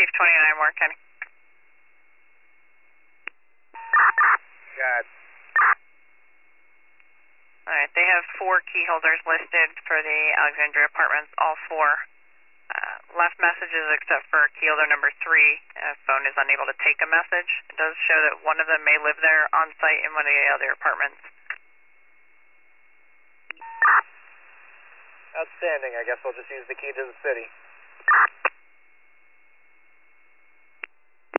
29 Warren County. Got it. Alright, they have 4 key holders listed for the Alexandria Apartments, all 4. Left messages except for key holder number 3. Phone is unable to take a message. It does show that one of them may live there on site in one of the other apartments. Outstanding. I guess we'll just use the key to the city.